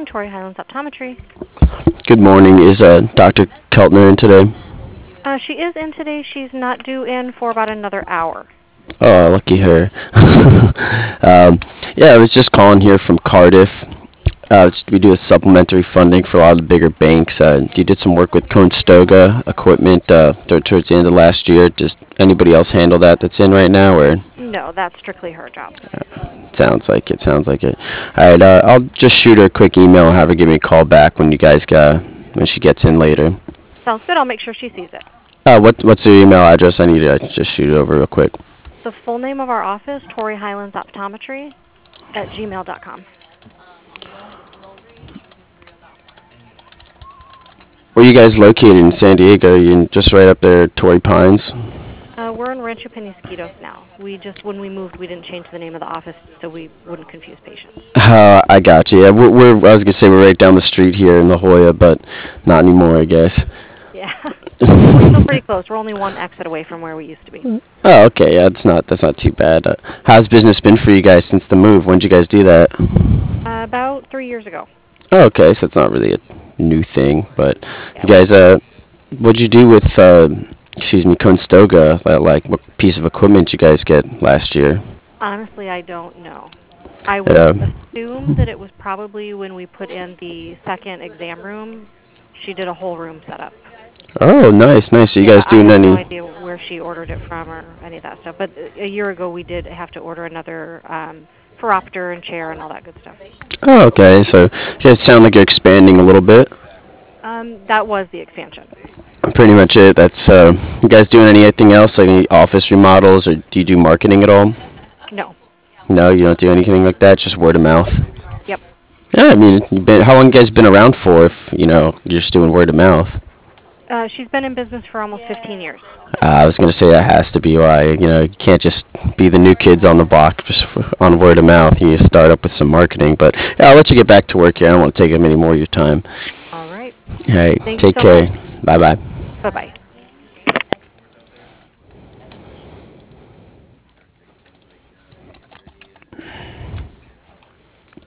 morning, Torrey Highlands Optometry. Good morning. Is Dr. Keltner in today? She is in today. She's not due in for about another hour. Oh, lucky her. Yeah, I was just calling here from Cardiff. We do a supplementary funding for a lot of the bigger banks. You did some work with Conestoga equipment towards the end of last year. Does anybody else handle that that's in right now, or? No, that's strictly her job. Sounds like it. Sounds like it. All right. I'll just shoot her a quick email and have her give me a call back when you guys when she gets in later. Sounds good. I'll make sure she sees it. What's your email address? I need to just shoot it over real quick. The full name of our office, Torrey Highlands Optometry @gmail.com. Where are you guys located in San Diego? You just right up there at Torrey Pines? We're in Rancho Penasquitos now. When we moved, we didn't change the name of the office so we wouldn't confuse patients. I got you. Yeah, I was gonna say we're right down the street here in La Jolla, but not anymore, I guess. Yeah, we're still pretty close. We're only one exit away from where we used to be. Oh, okay. Yeah, that's not too bad. How's business been for you guys since the move? When did you guys do that? About 3 years ago. Oh, okay. So it's not really a new thing, but Yeah, you guys, what'd you do with, Conestoga? Like, what piece of equipment you guys get last year? honestly, I don't know. I would Yeah. assume that it was probably when we put in the second exam room. She did a whole room setup. Oh, nice, nice. So you Yeah, guys I doing have any? no idea where she ordered it from or any of that stuff. But a year ago, we did have to order another phoropter and chair and all that good stuff. Oh, okay. So you guys sound like you're expanding a little bit. That was the expansion. Pretty much it. That's you guys doing anything else, like any office remodels, or do you do marketing at all? No. No, you don't do anything like that. Just word of mouth. Yep. Yeah, I mean, how long you guys been around for? If you're just doing word of mouth. She's been in business for almost 15 years. I was gonna say that has to be why. You can't just be the new kids on the block just on word of mouth. You need to start up with some marketing. But yeah, I'll let you get back to work here. I don't want to take up any more of your time. All right. All right, Thank you take so care. much. Bye bye. Bye-bye.